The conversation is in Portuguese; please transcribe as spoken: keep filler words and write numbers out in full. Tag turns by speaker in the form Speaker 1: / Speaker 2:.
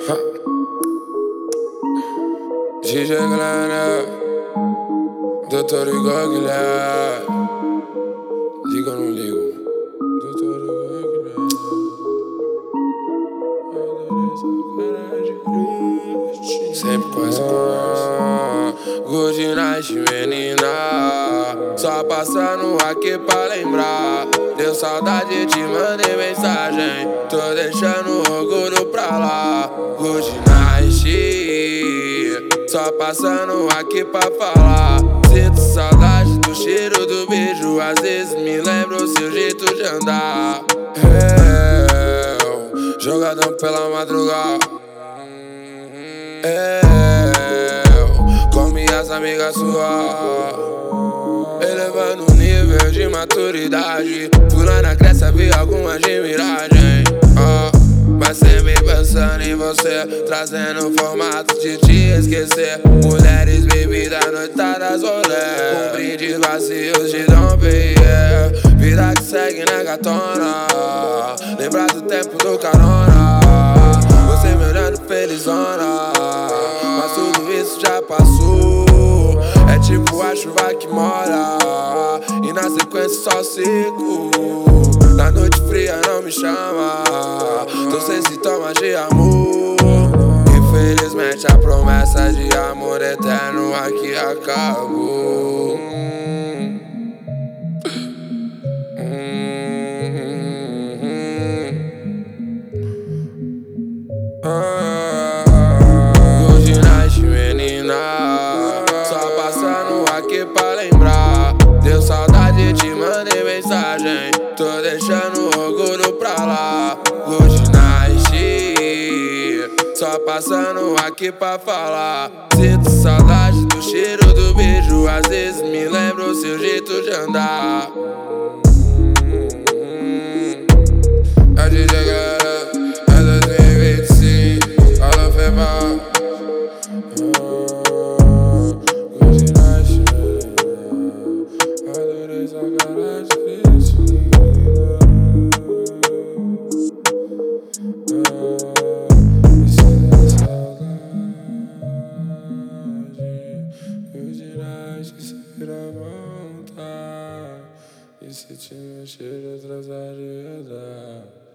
Speaker 1: D J Glana, doutor Igor Guilherme. Liga ou não ligo? doutor Igor Guilherme. Sempre com essa conversa. Good night, menina. Só passando aqui pra lembrar. Deu saudade, te mandei mensagem. Tô deixando o orgulho pra lá. Good night. Só passando aqui pra falar. Sinto saudade do cheiro do beijo. Às vezes me lembro o seu jeito de andar. Eu, jogadão pela madrugada. Eu, com minhas amigas suas, elevando o nível de maturidade. Fulana cresce, vi alguma de miragem. Oh, mas sempre pensando em você, trazendo formato de te esquecer. Mulheres, bebida, noitadas, rolê, com brindes vazios de Dom Pierre. Vida que segue na gatona, lembrar do tempo do carona. Você me olhando felizona, mas tudo isso já passou. É tipo a chuva que molha e na sequência só seco. Na noite fria não me chama, tô sem sintomas de amor. Infelizmente a promessa de amor eterno aqui acabou. Good night, menina. Só passando aqui pra lembrar. Deu saudade, te mandei mensagem. Tô deixando o orgulho pra lá. Good night. Só passando aqui pra falar. Sinto saudade do cheiro do beijo. Às vezes me lembro o seu jeito de andar. A D J Glana, é dois mil e vinte e cinco. Alô, Feba. Good night, adorei essa cara de Cristina. E se der saudade, good night, será vontade. E se te mexer, outras variedades.